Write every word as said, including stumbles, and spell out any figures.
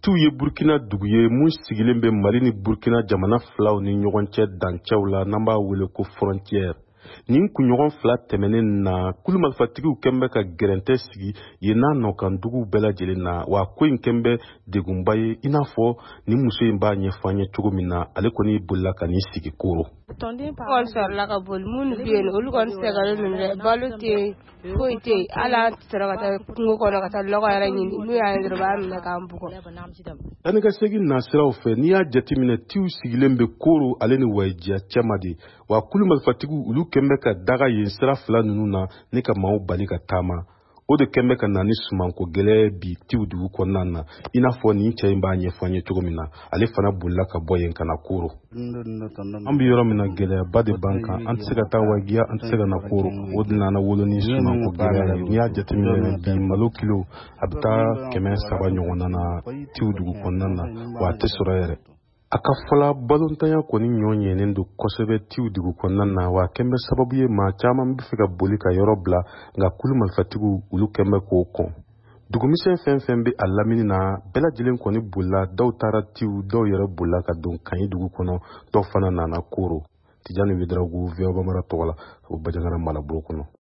Tiw ye Burkina dugu ye mun sigilen bɛ Mali ni Burkina jamana filaw ni ɲɔgɔn cɛ dancɛw la n'an b'a wele ko frontière. Nin kunɲɔgɔn fila tɛmɛnen na kulumafatigiw kɛn bɛ ka gɛrɛntɛ sigi yen n'a nɔkan dugu bɛɛ lajɛlen na wa ko in kɛn bɛ degunba ye i n'a fɔ nin muso in b'a ɲɛfɔ an ye cogo min na ale kɔni bolila ka n'i sigi koro. Kɔni sɔrɔla ka boli minnu bɛ yen olu kɔni sɛgɛnnen ninnu dɛ balo tɛ yen foyi tɛ yen hali an sera ka taa kungo kɔnɔ ka taa lɔgɔ yɛrɛ ɲini n'u y'a ye dɔrɔn b'a minɛ k'an bugɔ. Yanni ka segin nasiraw fɛ n'i y'a jateminɛ tiw sigilen bɛ koro ale ni wayijiya cɛma de wa kulumafatigiw olu kɛn bɛ ka daga yen sira fila ninnu na ni ka maaw bali ka taama. O de kɛn bɛ ka na ni sumanko gɛlɛya bi tiw dugu kɔnɔna na i n'a fɔ nin cɛ in b'a ɲɛfɔ an ye cogo min na ale fana bolila ka bɔ yen ka na koro. An bɛ yɔrɔ min na gɛlɛyaba de b'an kan an tɛ se ka taa wajiya an tɛ se ka na koro o de nana wolo ni sumanko gɛlɛya ye n'i y'a jateminɛ bi malo kilo a bɛ taa kɛmɛ saba ɲɔgɔnna na tiw dugu kɔnɔna na wa a tɛ sɔrɔ yɛrɛ. A ka fɔla balontanya kɔni ɲɔ ɲɛnen don kosɛbɛ tiw dugu kɔnɔna na wa kɛn bɛ sababu ye maa caman bɛ fɛ ka boli ka yɔrɔ bila nka kulumafatigiw olu kɛn bɛ k'o kɔn. Dugumisɛn fɛn fɛn bɛ a lamini na bɛɛ lajɛlen kɔni bolila dɔw taara tiw dɔw yɛrɛ bolila ka don Kayi dugu kɔnɔ dɔw fana nana koro. Tijani Wederawogo V O A Bamara tɔgɔ la o Bajangara Malabolo kɔnɔ.